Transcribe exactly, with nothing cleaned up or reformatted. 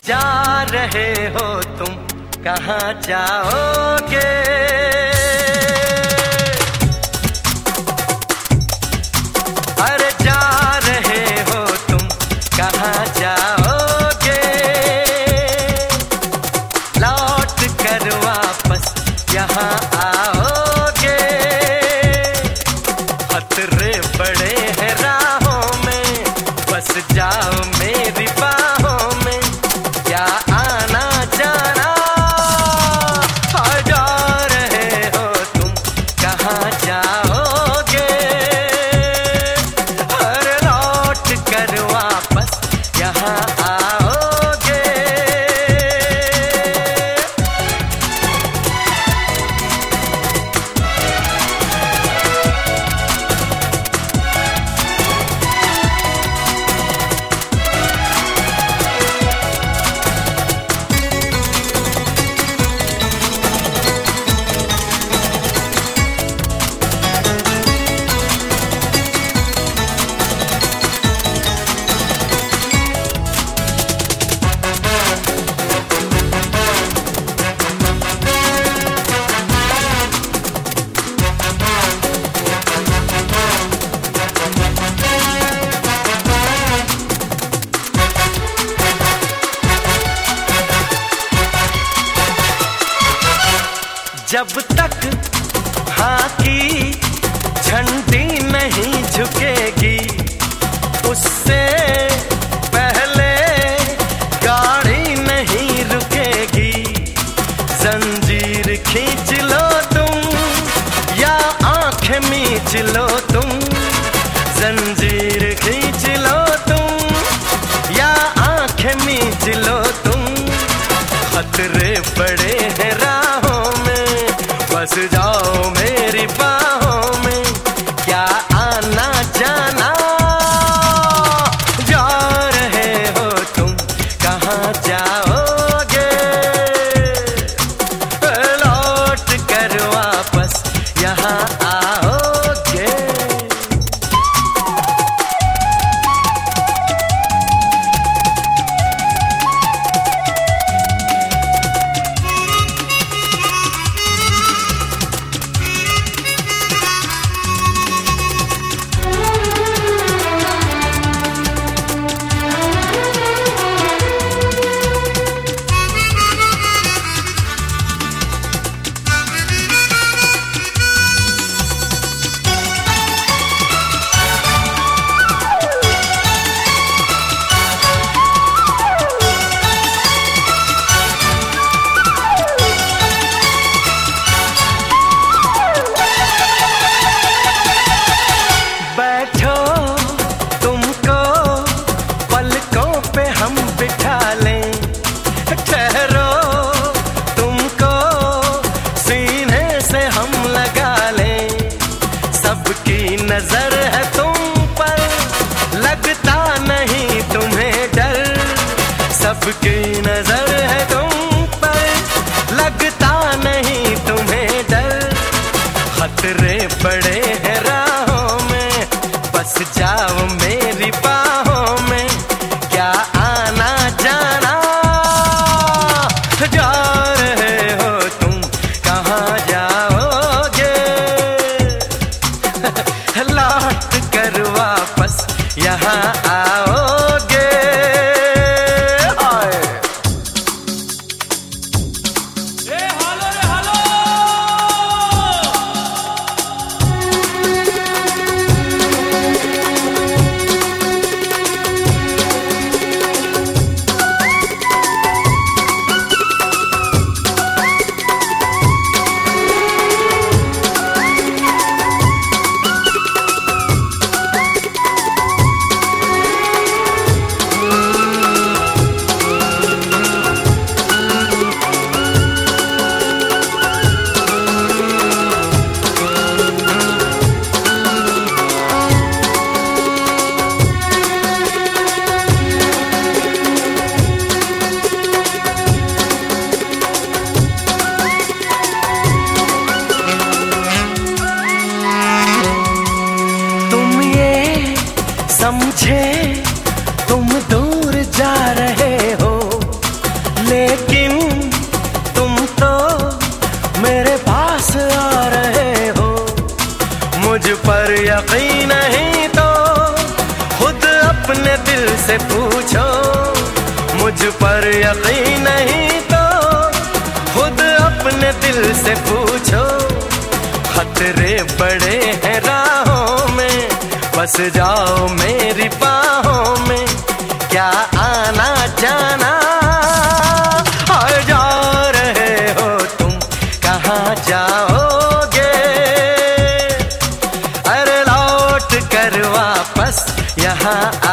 जा रहे हो तुम, कहाँ जाओगे? अरे जा रहे हो तुम, कहाँ जाओगे? लौट कर वापस यहाँ आओगे? खतरे बड़े हैं राहों में, बस जाओ मेरी बाहों में, क्या आना जाना? जा रहे हो तुम, कहाँ जाओगे? अरे लौट कर वापस यहाँ आओगे? जब तक हाँ की झंडी नहीं झुकेगी, उससे पहले गाड़ी नहीं रुकेगी। जंजीर खींच लो तुम या आंखें मीच लो तुम, जंजीर खींच लो तुम या आंखें मीच लो तुम। खतरे बड़े हैं राहों में, बस जाओ मेरी बाहों में, क्या आना जाना? जा रहे हो तुम, कहाँ जाओगे? लौट कर वापस यहाँ आओगे? नजर है तुम पर, लगता नहीं तुम्हें डर। सबकी नजर है तुम पर, लगता नहीं तुम्हें डर। खतरे बड़े हैं राहों में, बस जाओ मेरी बाहों में, क्या आना जाना? जा रहे हो तुम, कहाँ जाओगे? लौट कर वापस यहाँ आओगे? हाय ए हालो रे हालो। अपने दिल से पूछो, मुझ पर यकीन नहीं तो खुद अपने दिल से पूछो। खतरे बड़े हैं राहों में, बस जाओ मेरी बाहों में, क्या आना जाना। और जा रहे हो तुम, कहाँ जाओगे? अरे लौट कर वापस यहाँ